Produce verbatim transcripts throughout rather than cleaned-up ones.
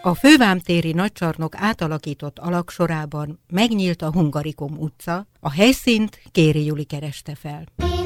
A Fővámtéri Nagycsarnok átalakított alagsorában megnyílt a Hungarikum utca, a helyszínt Kéri Juli kereste fel.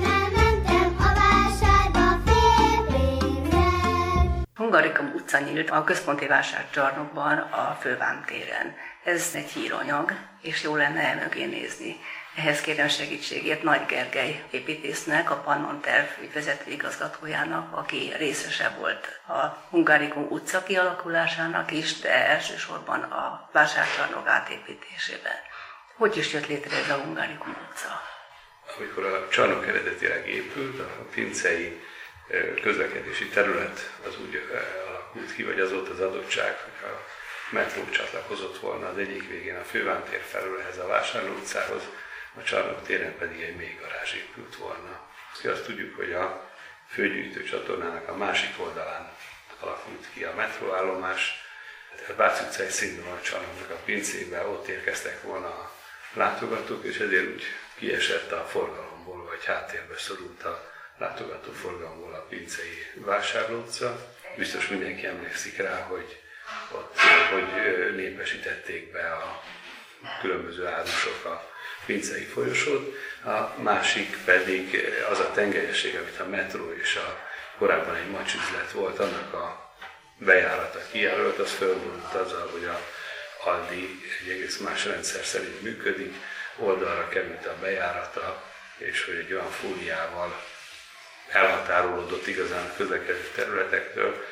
Hungarikum utca nyílt a központi vásárcsarnokban, a Fővámtéren. Ez egy híranyag, és jó lenne elmögé nézni. Ehhez kérem segítségét Nagy Gergely építésznek, a Pannon Terv ügyvezető igazgatójának, aki részese volt a Hungarikum utca kialakulásának is, de elsősorban a vásárcsarnok átépítésében. Hogy is jött létre ez a Hungarikum utca? Amikor a csarnok eredetileg épült, a pincei közlekedési terület az úgy alakult ki, vagy az volt az adottság, hogy a metró csatlakozott volna az egyik végén a Fővámtér felől ehhez a Vásárló utcához, a Csarnok téren pedig egy mélygarázs épült volna. Azt tudjuk, hogy a főgyűjtő csatornának a másik oldalán alakult ki a metróállomás, tehát Váci utcai szintben a Csarnoknak a pincébe, ott érkeztek volna a látogatók, és ezért úgy kiesett a forgalomból, vagy háttérbe szorult a látogatóforgalomból a pincei Vásárló utca. Biztos mindenki emlékszik rá, hogy ott hogy népesítették be a különböző árusok a pincei folyosót. A másik pedig az a tengelyesség, amit a metró és a korábban egy macsüzlet volt, annak a bejárata kijelölt, az fölborult azzal, hogy a Aldi egy egész más rendszer szerint működik, oldalra került a bejárata, és hogy egy olyan fóliával elhatárolódott igazán a közlekedő területektől,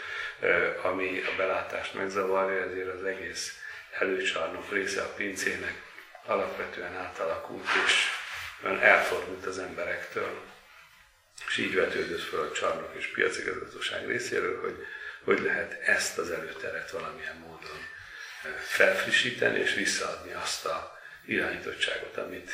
ami a belátást megzavarja, ezért az egész előcsarnok része a pincének alapvetően átalakult, és elfordult az emberektől. És így vetődött fel a csarnok és piacigazgatóság részéről, hogy hogy lehet ezt az előteret valamilyen módon felfrissíteni, és visszaadni azt a irányítottságot, amit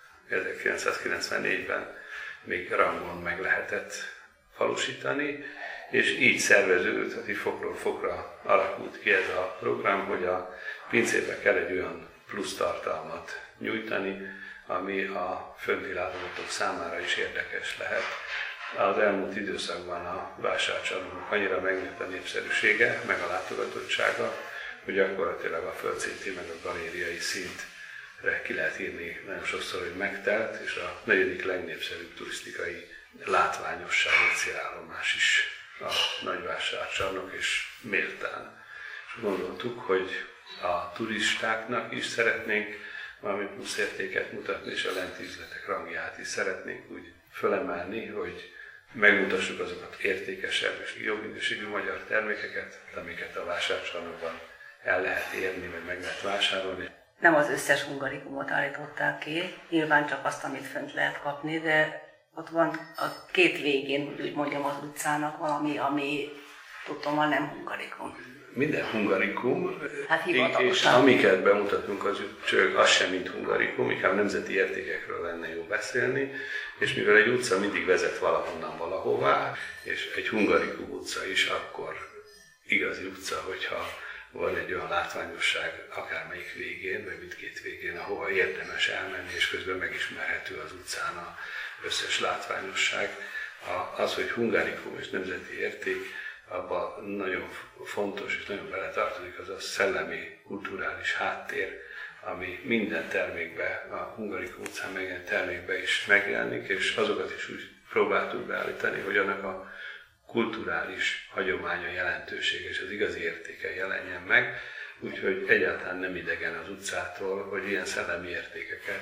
ezerkilencszázkilencvennégyben még rangon meg lehetett valósítani, és így szerveződött, hogy fokról fokra alakult ki ez a program, hogy a pincébe kell egy olyan plusz tartalmat nyújtani, ami a fönti látogatók számára is érdekes lehet. Az elmúlt időszakban a vásárcsarnoknak annyira megnőtt a népszerűsége, meg a látogatottsága, hogy gyakorlatilag a földszinti meg a galériai szintre ki lehet írni nagyon sokszor, hogy megtelt, és a negyedik legnépszerűbb turisztikai látványossági célállomás is a nagyvásárcsarnok, és méltán. És gondoltuk, hogy a turistáknak is szeretnénk valami plusz értéket mutatni, és a lenti üzletek rangját is szeretnénk úgy fölemelni, hogy megmutassuk azokat értékesebb és jobb minőségű magyar termékeket, amiket a vásárcsarnokban el lehet érni, vagy meg lehet vásárolni. Nem az összes hungarikumot állították ki, nyilván csak azt, amit fönt lehet kapni, de ott van a két végén, úgy mondjam, az utcának valami, ami tudtommal nem hungarikum. Minden hungarikum, hát és amiket bemutatunk, az, az sem mint hungarikum, inkább nemzeti értékekről lenne jó beszélni, és mivel egy utca mindig vezet valahonnan valahová, és egy hungarikum utca is akkor igazi utca, hogyha van egy olyan látványosság akármelyik végén, vagy mindkét végén, ahova érdemes elmenni, és közben megismerhető az utcán az összes látványosság. Az, hogy hungarikum és nemzeti érték, abban nagyon fontos és nagyon beletartozik az a szellemi, kulturális háttér, ami minden termékben, a Hungarikum utcán megjelent termékben is megjelenik, és azokat is úgy próbáltuk beállítani, hogy annak a kulturális hagyománya, jelentősége és az igazi értéke jelenjen meg, úgyhogy egyáltalán nem idegen az utcától, hogy ilyen szellemi értékeket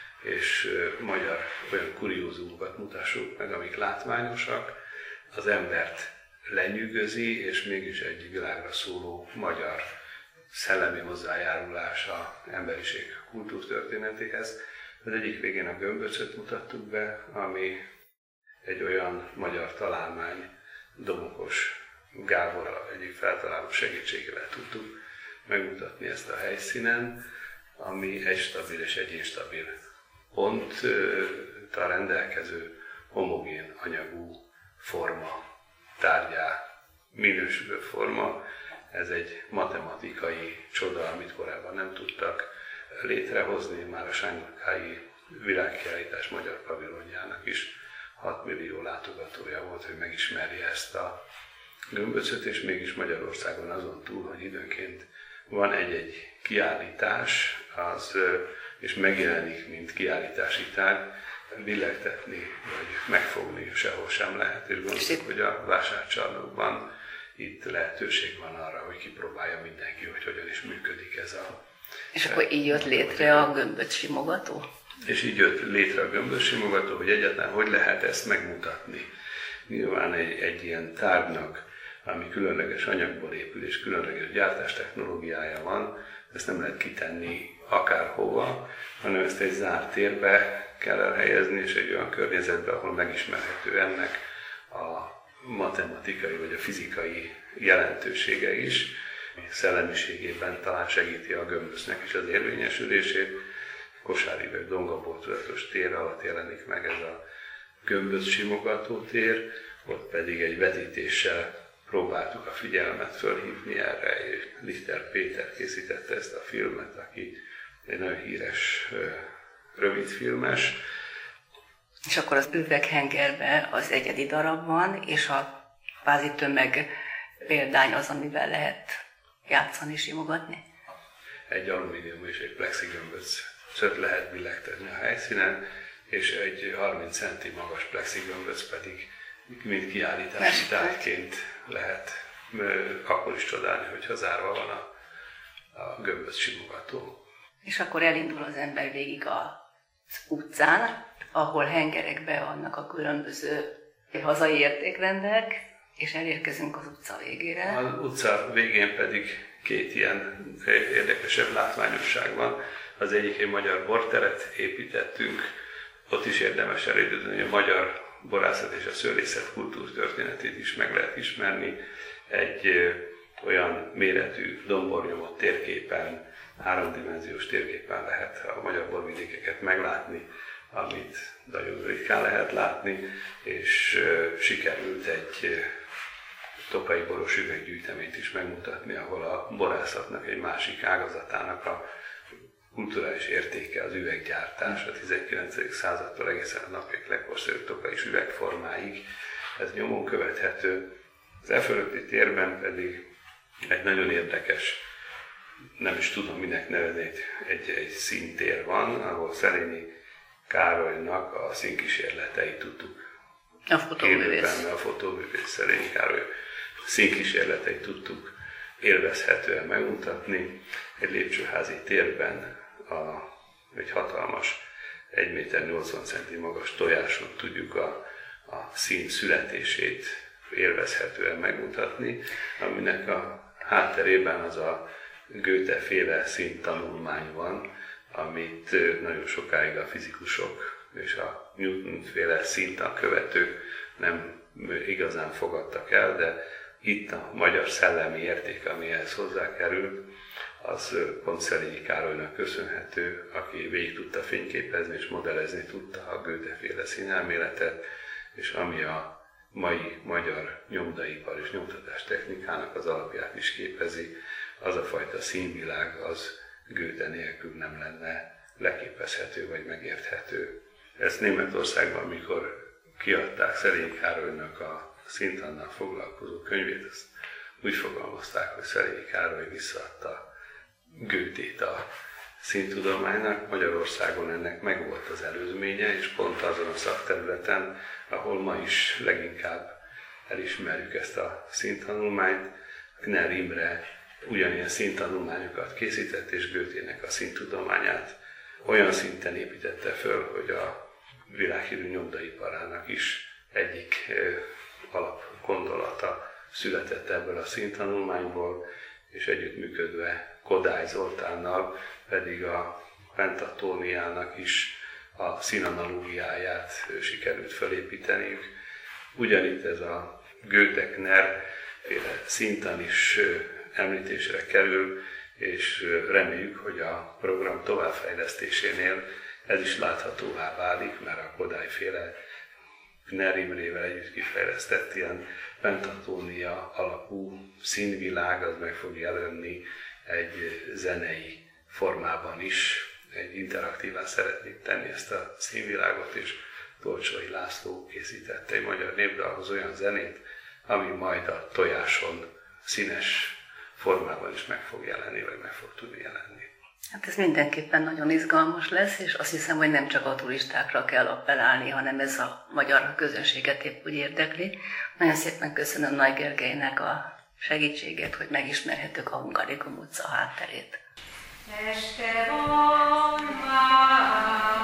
és magyar olyan kuriózumokat mutassuk meg, amik látványosak, az embert lenyűgözi, és mégis egy világra szóló magyar szellemi hozzájárulás az emberiség kultúrtörténetéhez. Az egyik végén a gömböcöt mutattuk be, ami egy olyan magyar találmány, Domokos Gábor egyik feltaláló segítségével tudtuk megmutatni ezt a helyszínen, ami egy stabil és egy instabil ponttal rendelkező homogén anyagú forma, tárgyá minősülő forma. Ez egy matematikai csoda, amit korábban nem tudtak létrehozni, már a Sánykái világkiállítás magyar pavilonjának is hat millió látogatója volt, hogy megismerje ezt a gömböcöt, és mégis Magyarországon azon túl, hogy időnként van egy-egy kiállítás, az, és megjelenik, mint kiállítási tárgy, billegtetni vagy megfogni sehol sem lehet, és gondoljuk, hogy a vásárcsarnokban itt lehetőség van arra, hogy kipróbálja mindenki, hogy hogyan is működik ez a... És akkor így jött létre a gömböc simogató? És így jött létre a gömböc simogató, hogy egyáltalán hogy lehet ezt megmutatni. Nyilván egy, egy ilyen tárgynak, ami különleges anyagból épül és különleges gyártás technológiája van, ezt nem lehet kitenni akárhova, hanem ezt egy zárt térbe kell elhelyezni, és egy olyan környezetbe, ahol megismerhető ennek a matematikai vagy a fizikai jelentősége is, szellemiségében talán segíti a gömböcnek is az érvényesülését. Kosárívek Dongabor tudatos tér alatt jelenik meg ez a gömböc simogató tér, ott pedig egy vetítéssel próbáltuk a figyelmet fölhívni erre, és Lichter Péter készítette ezt a filmet, aki egy nagyon híres rövidfilmes. És akkor az üveghengerben az egyedi darab van, és a kvázi tömeg példány az, amivel lehet játszani, simogatni? Egy alumínium és egy plexigömböcöt lehet billegtetni a helyszínen, és egy harminc centi magas plexigömböc pedig mint kiállítási tárgyként lehet akkor is csodálni, hogyha zárva van a, a gömböc simogató. És akkor elindul az ember végig az utcán, ahol hengerekben vannak a különböző hazai értékrendek, és elérkezünk az utca végére. Az utca végén pedig két ilyen érdekesebb látványosság van. Az egyik egy magyar borteret építettünk, ott is érdemes elidőzni, hogy a magyar borászat és a szőlészet kultúrtörténetét is meg lehet ismerni. Egy ö, olyan méretű dombornyomott térképen, háromdimenziós térképen lehet a magyar borvidékeket meglátni, amit nagyon ritkán lehet látni, és ö, sikerült egy ö, tokai boros üveggyűjteményt is megmutatni, ahol a borászatnak egy másik ágazatának a kulturális értéke az üveggyártás, a tizenkilencedik századtól egészen a napig legkorszerűbb tokai üvegformáig. Ez nyomon követhető. Az e fölötti térben pedig egy nagyon érdekes, nem is tudom minek nevezni, egy, egy színtér van, ahol Szelényi Károlynak a színkísérleteit tudtuk. A fotóművész. A fotóművész Szelényi Károly színkísérleteit tudtuk élvezhetően megmutatni. Egy lépcsőházi térben a, egy hatalmas egy méter nyolcvan centi magas tojáson tudjuk a, a szín születését élvezhetően megmutatni, aminek a hátterében az a Goethe-féle színtanulmány van, amit nagyon sokáig a fizikusok és a Newton-féle színtan követők nem igazán fogadtak el, de itt a magyar szellemi érték, ami ehhez hozzákerült, az pont Szelényi Károlynak köszönhető, aki végig tudta fényképezni és modellezni tudta a Goethe-féle színelméletet, és ami a mai magyar nyomdaipar és nyomtatás technikának az alapját is képezi, az a fajta színvilág, az Goethe nélkül nem lenne leképezhető vagy megérthető. Ezt Németországban, mikor kiadták Szelényi Károlynak a színtannal foglalkozó könyvét, azt úgy fogalmazták, hogy Szelényi Károly visszaadta Goethét a színtudománynak. Magyarországon ennek megvolt az előzménye, és pont azon a szakterületen, ahol ma is leginkább elismerjük ezt a színtanulmányt, Kner Imre ugyanilyen színtanulmányokat készített, és Goethének a színtudományát olyan szinten építette föl, hogy a világhírű nyomdaiparának is egyik alapgondolata született ebből a színtanulmányból, és együttműködve Kodály Zoltánnal pedig a pentatóniának is a színanalógiáját sikerült felépíteniük. Ugyanitt ez a Goethe-Kner szinten is említésre kerül, és reméljük, hogy a program továbbfejlesztésénél ez is láthatóvá válik, mert a Kodály-féle Kner Imrével együtt kifejlesztett ilyen pentatónia alapú színvilág, az meg fog jelenni egy zenei formában is. Egy interaktíván szeretnék tenni ezt a színvilágot, és Tolcsai László készítette egy magyar népdalhoz olyan zenét, ami majd a tojáson színes formában is meg fog jelenni, vagy meg fog tudni jelenni. Hát ez mindenképpen nagyon izgalmas lesz, és azt hiszem, hogy nem csak a turistákra kell appellálni, hanem ez a magyar közönséget épp úgy érdekli. Nagyon szépen köszönöm Nagy Gergelynek a segítséget, hogy megismerhetők a Hungarikum utca hátterét. Este van már.